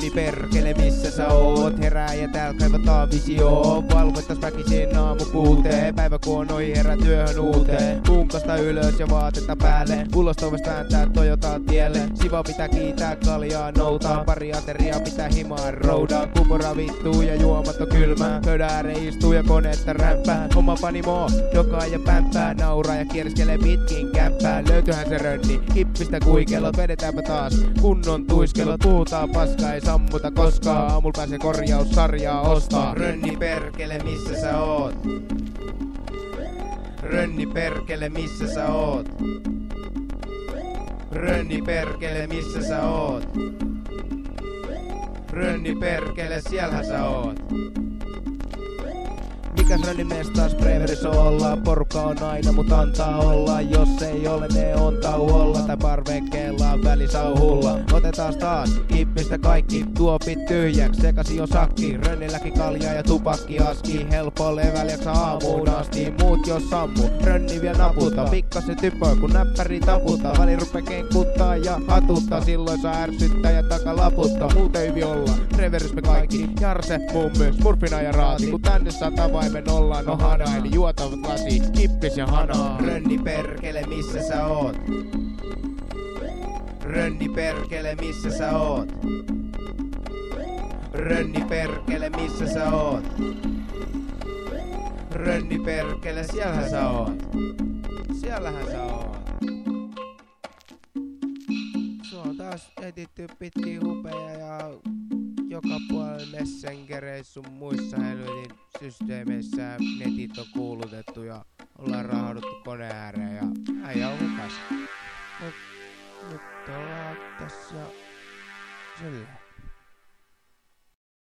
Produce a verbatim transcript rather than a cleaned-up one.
Rönni perkele, missä sä oot? Herää ja täällä kaivataan visio. Valvoittais väkisin aamupuuteen. Päivä kun on ohi, herää työhön uuteen. Punkasta ylös ja vaatetta päälle. Ulosta ovesta vääntää Toyotaa tielle. Siva pitää kiitää, kaljaa noutaa. Pari ateria pitää himaan roudaa. Kupora vittuu ja juomat on kylmää. Pöydän ääreen istuu ja konetta rämpää. Oma panimo, dokaa ja pämpää. Nauraa ja kierskelee pitkin kämppää. Löytyyhän se rönni, kippistä kuikelot. Vedetäänpä taas kunnon tuiskelot. Puhutaan paskaa, ei sammuta koskaan. Aamulla pääsee korjaussarjaa ostaa. Rönni perkele, missä sä oot? Rönni perkele, missä sä oot? Rönni perkele, missä sä oot? Rönni perkele, siellähän sä oot. Mikäs rönni mestas Breverissä ollaan? Porukka on aina mut antaa olla. Jos ei ole ne on tauolla. Tai parvekkeella välisauhulla. Otetaan taas kippistä kaikki tuopit tyhjäks. Sekasi on sakki, rönnilläkin kaljaa ja tupakki aski. Helppo leväl jaksa aamuun asti. Muut jos sammu, rönni vielä naputa. Pikkasen typö kun näppäri taputa. Väli rupee kenkuttaa ja hatuttaa. Silloin saa ärsyttää ja takalaputtaa. Muuten hyvin olla, Breveris me kaikki. Jarse, mummy, smurfina ja raati. Kun tänne saa tavaimen ollaan no hana. Eli juotavat lasi, kippis ja hana. Rönni perkele, missä sä oot? Rönni perkele, missä sä oot? Rönni perkele, missä sä oot? Rönni perkele, siellähän sä oot. Siellähän sä oot. Sua on taas etitty pitkin hupeja ja joka puolella messengereissä sun muissa helvetin systeemeissä netit on kuulutettu ja ollaan rahouduttu koneen ääreen ja äijä on hukas. Mut nyt ollaan tässä ja silleen.